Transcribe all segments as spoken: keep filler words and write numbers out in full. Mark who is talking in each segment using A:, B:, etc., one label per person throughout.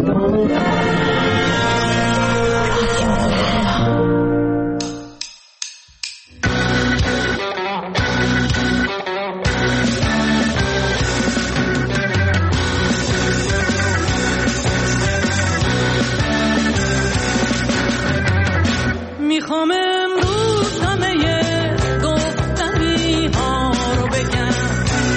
A: میخوام امروز همه گفتنی ها رو بگم،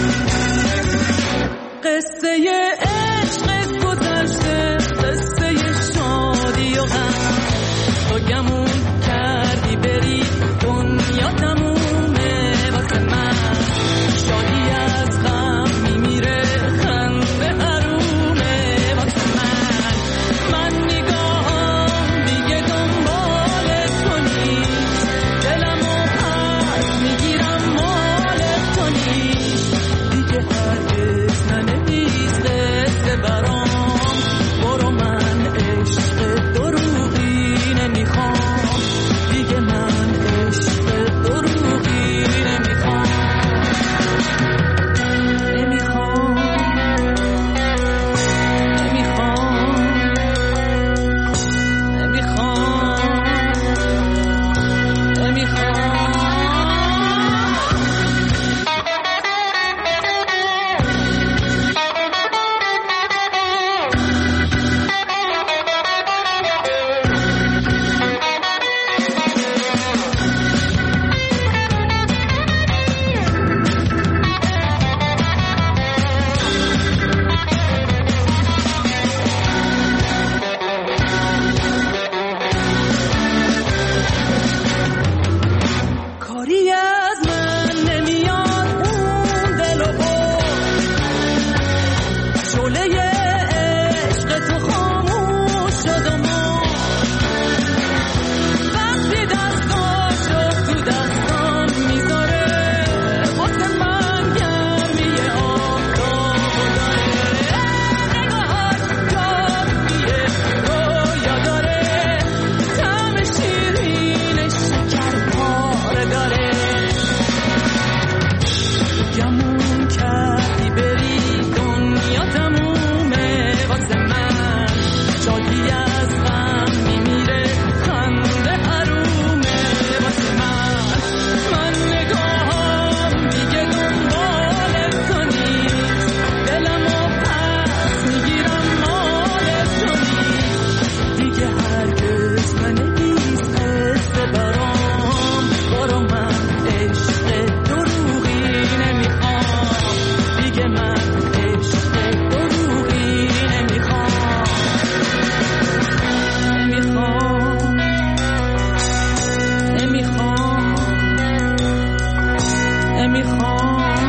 A: قصه عشق گذشته، قصه شادی و غم، تو گمون کردی بری دنیا تمومه واسه من، شادی از غم میمیره خنده حرومه واسه من، من نگاهم دیگه دنبال تو نیست، دلمو پس میگیرم مال تو نیست، دیگه هرگز ننویس قصه برام، برو من عشق دروغی نمیخوام، دیگه من عشق دروغی نمیخوام، نمیخوام نمیخوام نمیخوام نمیخوام. کاری از من نمیاد اون دل و شعله عشق تو خاموش شد و مرد، وقتی دستاشو تو دستان میذاره واسه من گرمی آفتاب و داره، نگاهاش جادویه رویا داره، طعم شیرین شکر پاره داره، گمون کردی بری دنیا تمومه واسه من، شادی از غم میمیره خنده حرومه واسه من، من نگاهم دیگه دنبال تو نیست، دلمو پس میگیرم مال تو نیست، دیگه هرگز ننویس قصه برام، برو من عشق دروغی نمیخوام، دیگه من عشق دروغی نمیخوام، نمیخوام نمیخوام نمیخوام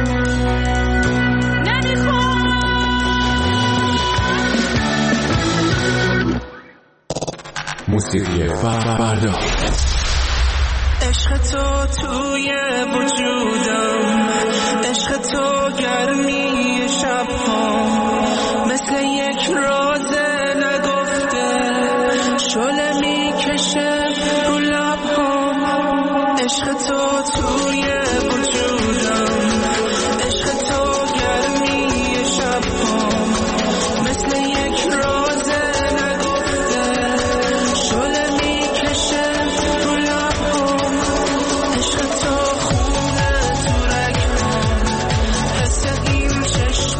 A: نمیخوام.
B: موسیقی فردا.
C: عشق تو توی وجودم، عشق تو گرمی شب‌ها، مثل یک راز نگفته شعله میکشه رو لب‌ها، عشق تو توی وجودم، عشق تو گرمی شب‌ها، مثل یک راز نگفته شعله میکشه رو لب‌ها، عشق تو خونه تو رگ‌هام، حس این چشم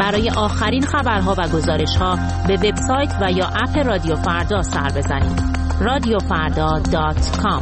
D: برای آخرین خبرها و گزارش‌ها به وبسایت و یا اپ رادیو فردا سر بزنید. رادیو فردا دات کام.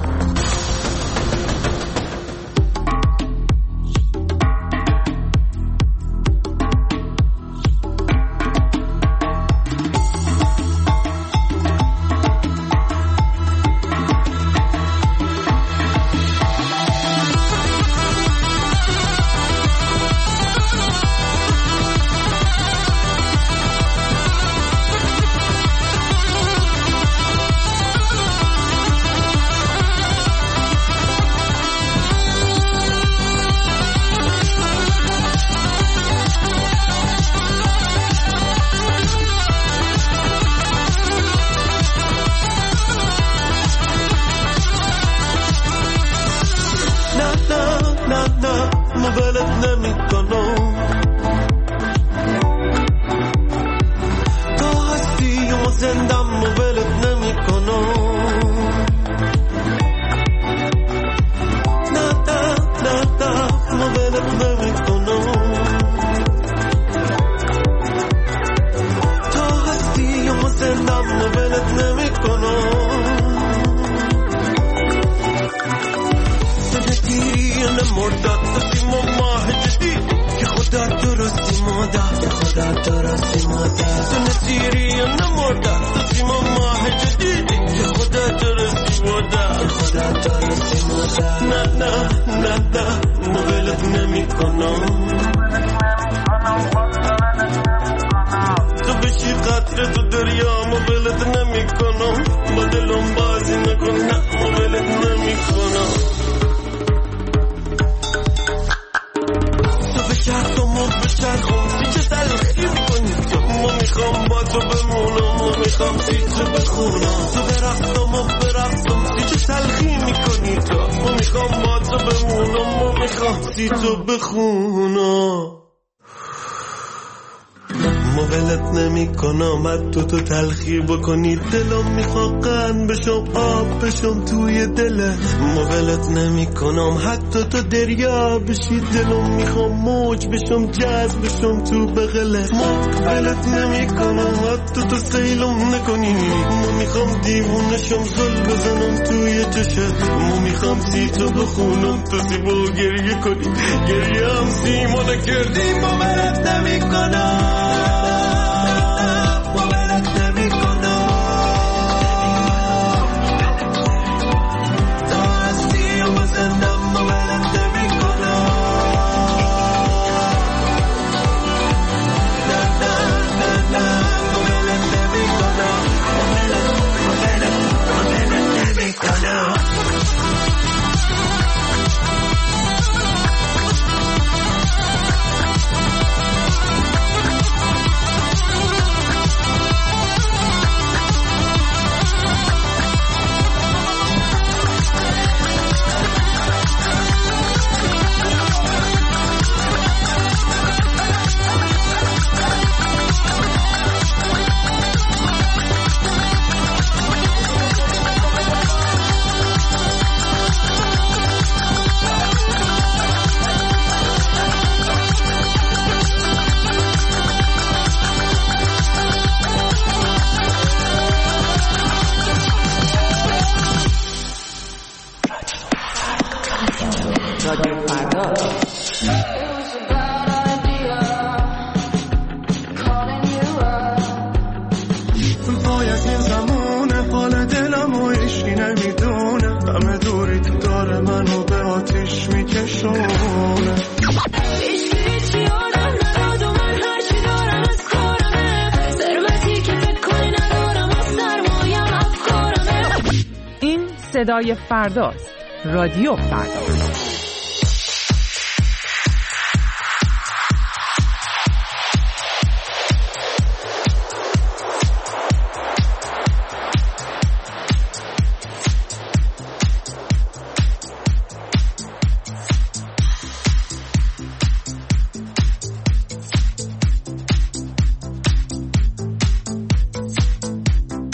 E: تو تو تلخی بکنی دلم میخواد قند بشم آب بشم توی دلت مولت نمی کنم حتی تو دریا بشی دلم میخوام موج بشم جذب بشم تو بغلت مولت نمی کنم حتی تو سیلم نکنی مو میخوام دیوونشم زل بزنم توی چشت مو میخوام سی تو بخونم تو زیبا گریه کنی گریه هم سیما نکردی مولت نمی کنم
F: صدای فرداست. رادیو فردا.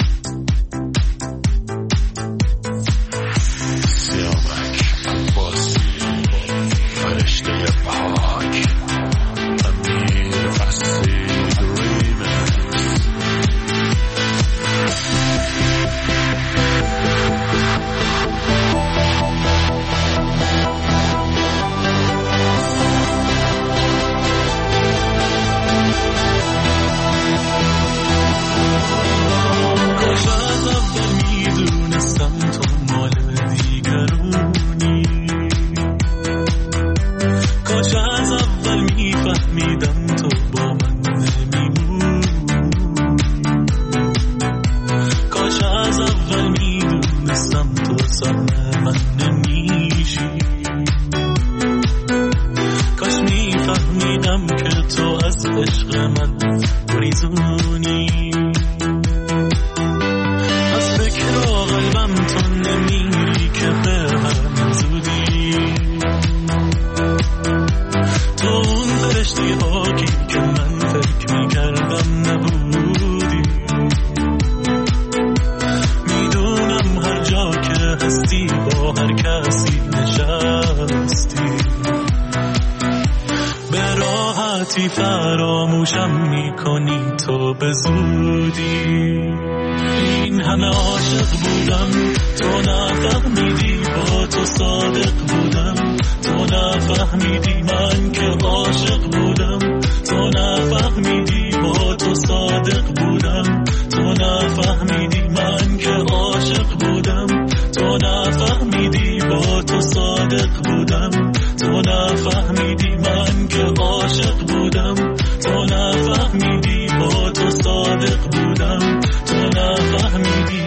B: Boss.
C: اون فرشته پاکی که من فکر میکردم نبودی. میدونم هر جا که هستی با هر کسی نشستی، به راحتی فراموشم میکنی تو به زودی. این همه عاشق بودم تو نفهمیدی، با تو صادق بودم تو نفهمیدی، من که عاشق بودم تو نفهمیدی، با تو صادق بودم تو نفهمیدی، من که عاشق بودم تو نفهمیدی، با تو صادق بودم تو نفهمیدی، من که عاشق بودم تو نفهمیدی، با تو صادق بودم تو نفهمیدی.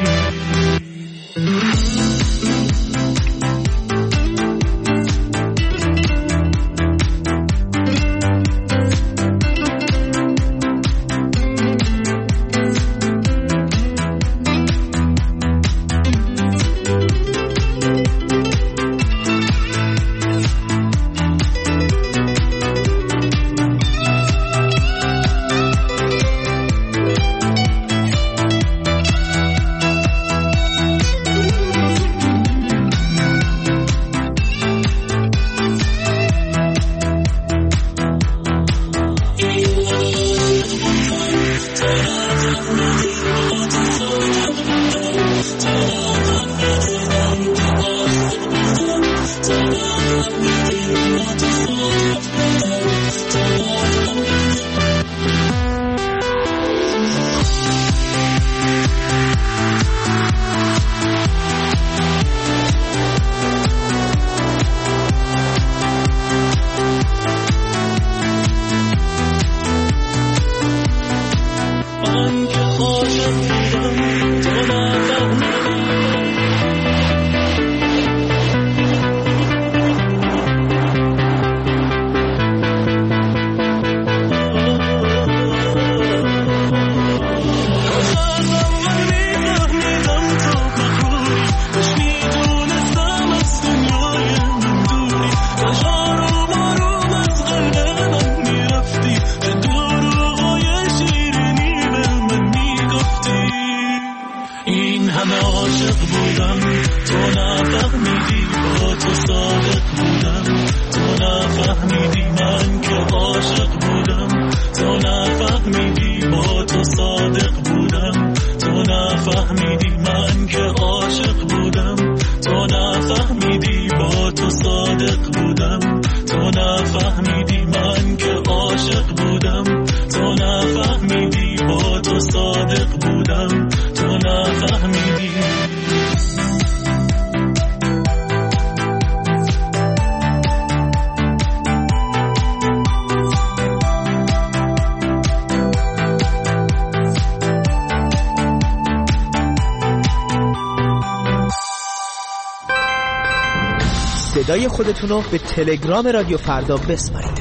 G: صدای خودتون رو به تلگرام رادیو فردا بسپارید.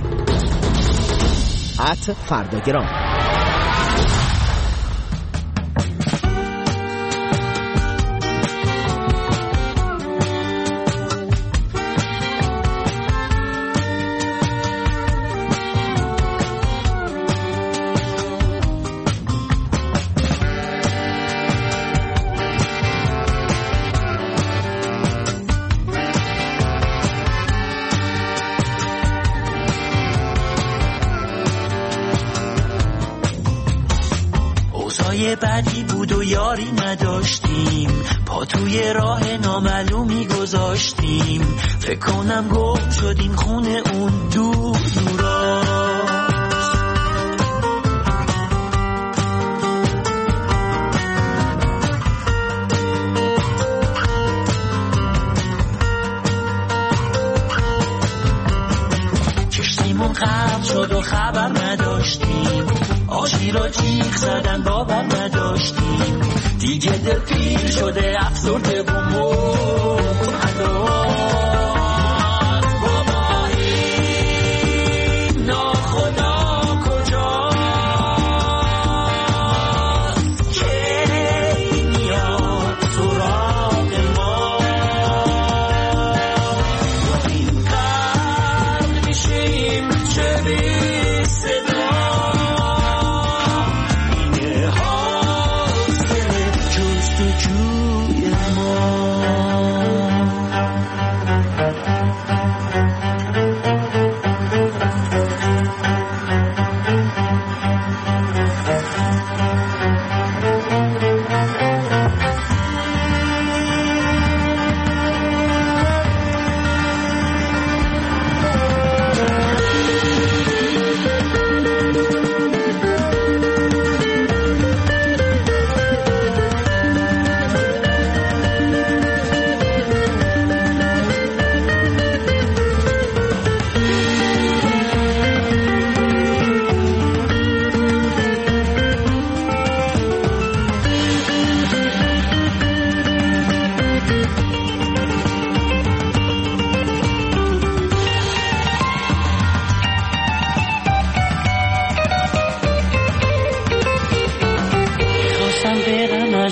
G: ات فرداگرام.
H: بعدی بود و یاری نداشتیم، پا توی راه نامعلومی گذاشتیم، فکر کنم گم شدیم خونه اون دور دوراست. کشتیمون غرق شد و خبر نداشتیم، آشی را جیغ زدن باور نداشتیم، دیگه دل پیر شده افسرده و مهداست. بابا این ناخدا کجاست که میاد سراغ ما، با این قلب میشیم چه بی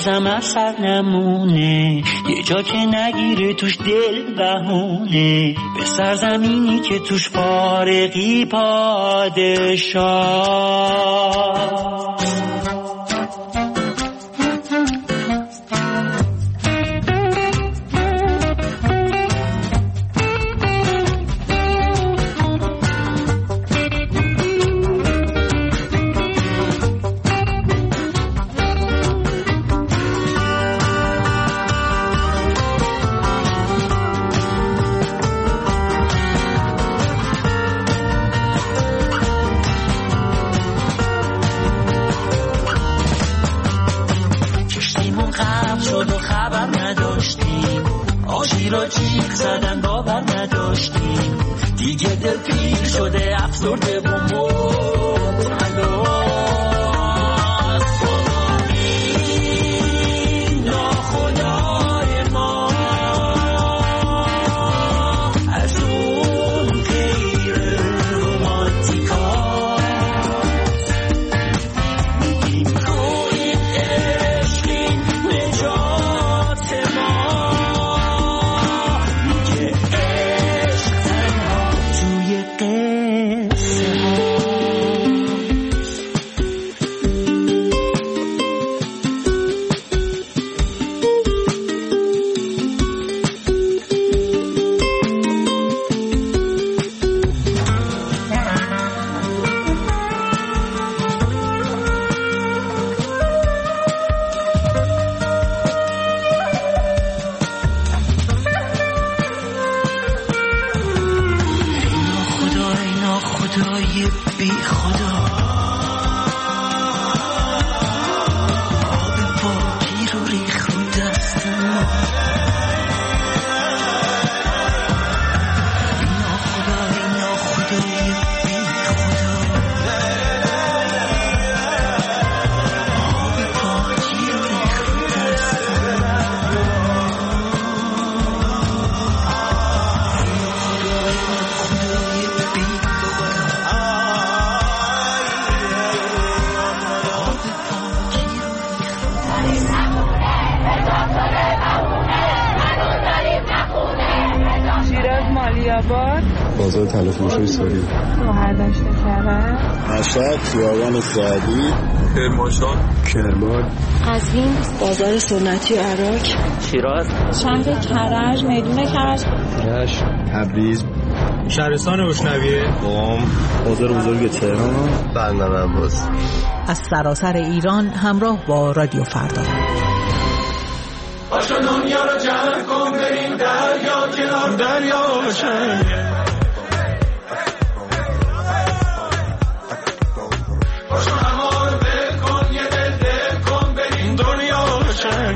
H: بازم اثر نمونه، یه جا که نگیره توش دل بهونه، به سرزمینی که توش فارغی پادشاه.
I: را جیغ زدن باور نداشتیم، دیگه دل پیر شده افسرده و مبتلا. ناخدای ما از اون غیر رومانتیکا میگیم روی عشقی نجات ما.
J: بازار تلفروشی سوری
K: مهردشت کرد
L: مشهد خیابان سعدی
J: کرمانشاه کرمان
K: قزوین بازار سنتی عراق
M: شیراز
K: شهر کرج میدون کرج
J: رشت تبریز
N: شهرستان روشنویه
L: قم بازار بزرگ تهران بندر عباس.
O: از سراسر ایران همراه با رادیو فردا.
P: باشو دنیا رو جمع کن بریم دریا کنار دریا باشن. باشو همه رو بل کن یه دل دل کن بریم دنیا باشن.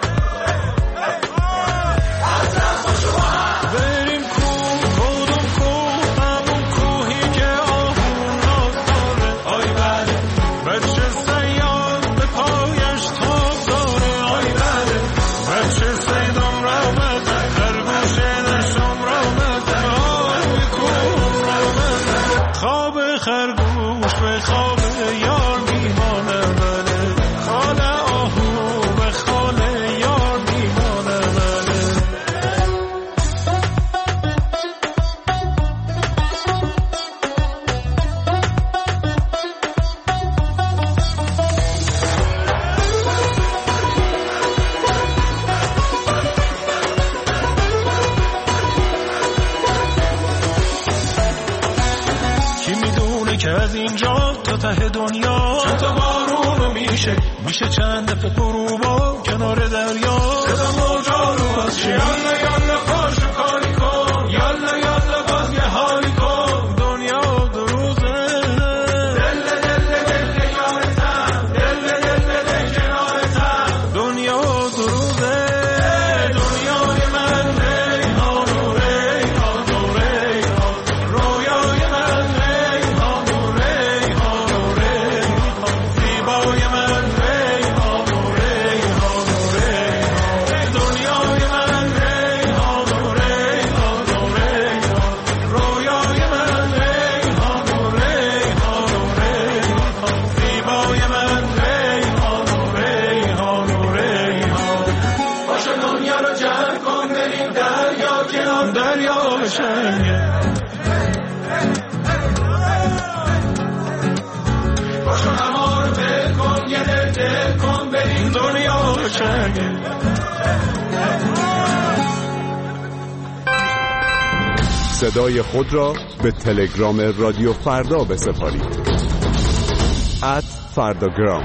P: اصلا خوشو با هم بریم کوه کدوم کوه همون کوهی که آهون ناز داره. آی بله بچه سیاد به پایش تاب داره. آی بله بچه سیدم را بزن خرگوشه نشم را بزن. آی کوه را بزن خواب خرگوش به خواب یار میمانه. بله خال آهو به خال یار میمانه. بله کی میدونه که از اینجا تا ته دنیا چند تا بارون میشه میشه چند دفعه غروبا کنار دریا. صدا موجا رو باز شه یالا یالا پاشو کاری کن. یالا یالا باز یه حالی کن. دنیا دو روزه دل دل دل یارتم دل دل دل کنارتم. دنیا دو روزه دنیای من ریحان و ریحان و ریحان. رویای من ریحان و ریحان و ریحان. زیبای من ریحان و ریحان و ریحان. قشنگه.
B: صدای خود را به تلگرام رادیو فردا بسپارید. ات فرداگرام.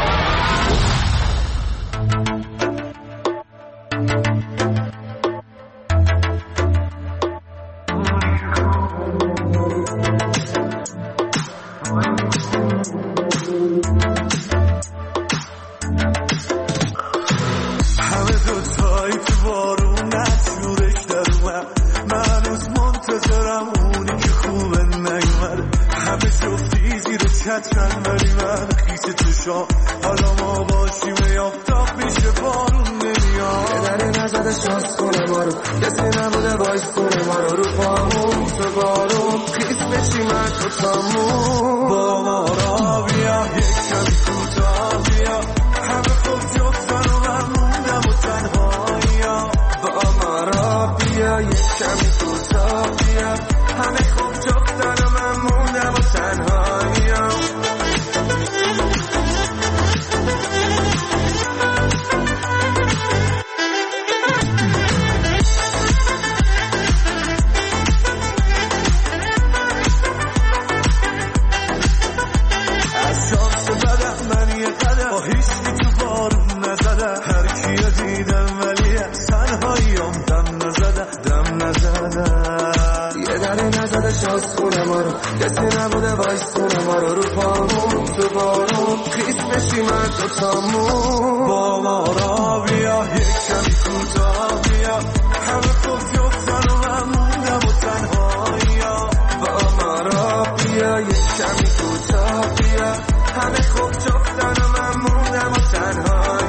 E: همه دوتایی تو بارون نشورش در اومد، من هنوز منتظرم اونی که خوبه نیومده. همه جفتی زیر چترن ولی من خیس توشام، حالا ما باشیم یافتاب میشه بارون نمیاد. یه دره نزده شانس کنه ما رو، کسی نبوده باعث کنه ما رو، رو پامون تو بارون خیس بشیم من تو تامون. با ما را بیا یک کمی کوتاه بیا، همه خوب جفتن و من موندم و تنهایی. با ما را بیا یک کمی کوتاه بیا، همه خوب جفتن و من موندم و تنهایی. شانس خونه ما رو، کسی نبوده وایس کنه ما رو، رو پامون تو بارون خیس بشی من تو تامون. با ما را بیا یک کمی کوتاه بیا، همه خوب جفتن و من موندم و تنهایی. با ما را بیا یک کمی کوتاه بیا، همه خوب جفتن و من موندم و تنهایی.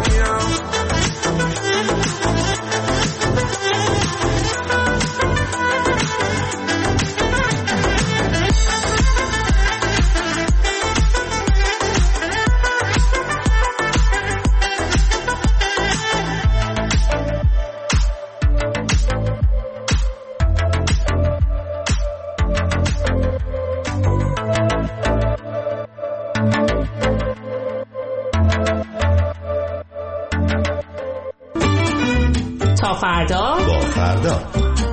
D: تا فردا
M: با فردا.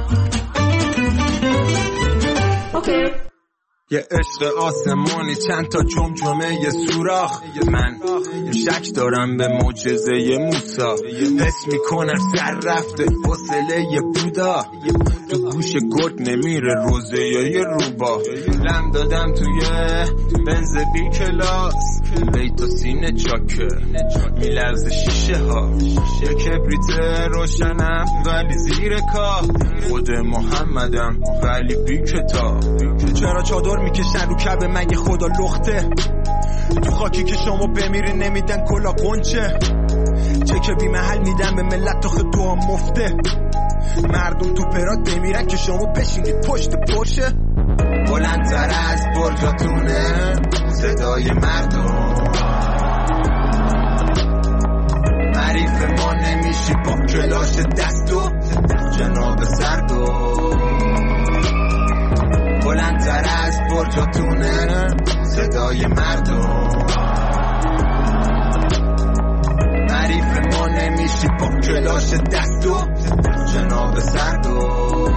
D: اوکی.
Q: یه عشق آسمانی چند تا جمجمه یه سوراخ، من شک دارم به معجزه موسی، حس میکنم سر رفته فاصله یه بودا، تو گوش گرگ نمیره روزه یه روبا، لم دادم توی بنز بی کلاس، بیت و سینه چاکه میلرزه شیشه ها، یه کبریت روشنم ولی زیر کاه، خود محمدم ولی بی کتاب. چرا چادر میکشن رو کعبه من یه خدا لخته، تو خاکی که شما بمیرین نمیدن کلا قنچه، چک بی محل میدن به ملت تا خود دعا مفته، مردم تو پرات بمیرن که شما بشینید پشت پرشه. بلندتر از برجاتونه صدای مردم، حریف ما نمیشی با کلاش دستو جناب سردو. بلندتر از برجاتونه صدای مردم، حریف ما نمیشی با کلاش دستو جناب سردو.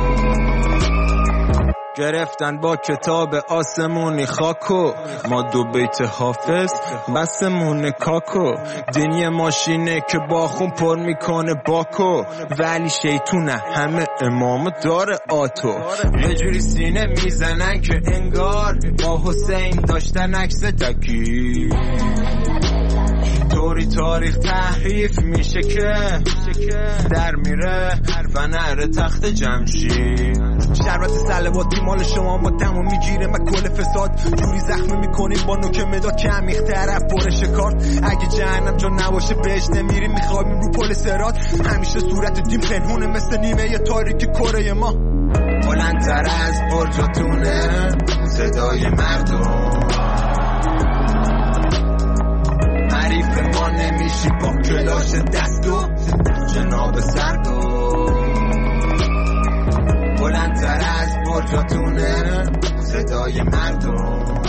Q: گرفتن با کتاب آسمونی خاکو، ما دو بیت حافظ بسمون کاکو، دینی ماشینه که با خون پر میکنه باکو، ولی شیطونه همه امام داره آتو، یه جوری سینه میزنن که انگار با حسین داشتن عکس تکی، طوری تاریخ تحریف میشه که در میره فنر تخت جمشید. شربت سلواتی مال شما ما دمو میگیره، من کل فساد جوری زخمی میکنیم با نوک مداد که عمیق طرف برش کارت، اگه جهنم جا نباشه بهش نمیریم، میخوابیم رو پل سرات، همیشه صورت دیم پنهونه مثل نیمه تاریک کره ما. بلندتر از برجاتونه صدای مردم، حریف ما نمیشی با کلاش دستو جناب سردو. بلندتر از برجاتونه صدای مردم،